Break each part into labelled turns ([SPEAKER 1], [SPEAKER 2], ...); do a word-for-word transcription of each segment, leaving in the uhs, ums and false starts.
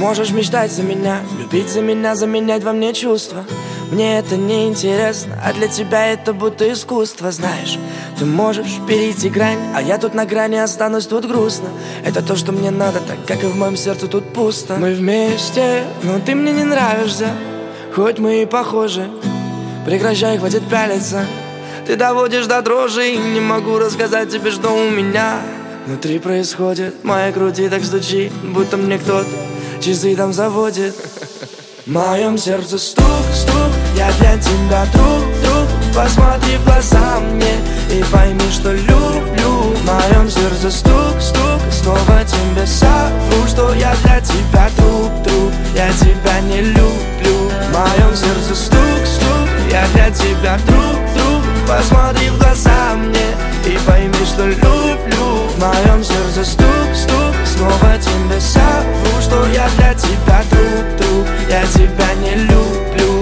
[SPEAKER 1] можешь мечтать за меня, любить за меня, заменять во мне чувства. Мне это не интересно, а для тебя это будто искусство. Знаешь, ты можешь перейти грань, а я тут на грани останусь, тут грустно. Это то, что мне надо, так как и в моем сердце тут пусто. Мы вместе, но ты мне не нравишься, хоть мы и похожи. Прекращай, хватит пялиться. Ты доводишь до дрожи, и не могу рассказать тебе, что у меня внутри происходит. В моей груди так стучит, будто мне кто-то часы там заводит. В моем сердце стук, стук, я для тебя друг, друг. Посмотри в глаза мне и пойми, что люблю. В моем сердце стук, стук, снова тебе совру, что я для тебя друг, друг. Я тебя не люблю. В моем сердце стук, стук, я для тебя друг, друг. Посмотри в глаза мне и пойми, что люблю. В моем сердце стук, стук, снова тебе совру, что я для тебя друг, друг. Я тебя не люблю.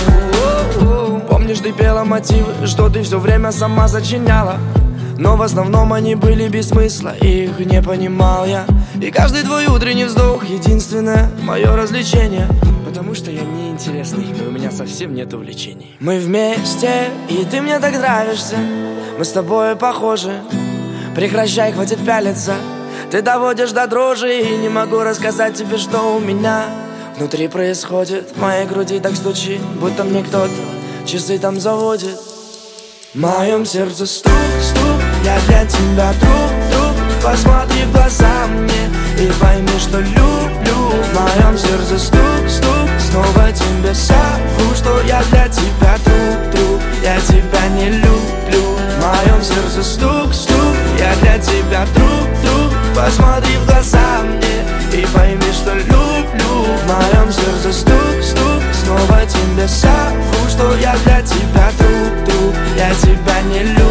[SPEAKER 1] Помнишь, ты пела мотивы, что ты все время сама сочиняла, но в основном они были без смысла, их не понимал я. И каждый твой утренний вздох — единственное мое развлечение, потому что я неинтересный, и у меня совсем нет увлечений. Мы вместе, и ты мне так нравишься, мы с тобой похожи. Прекращай, хватит пялиться. Ты доводишь до дрожи, и не могу рассказать тебе, что у меня внутри происходит. В моей груди так стучит, будто мне кто-то часы там заводит. В моем сердце стук, стук, я для тебя друг, друг. Посмотри в глаза мне и пойми, что люблю. В моем сердце стук, стук, снова тебе совру, что я для тебя друг, друг. Я тебя не люблю. В моем сердце стук, стук, я для тебя друг, друг. Посмотри в глаза мне и пойми, что люблю. В моем сердце стук, стук, снова тебе совру, что я для тебя друг, друг. Я тебя не люблю.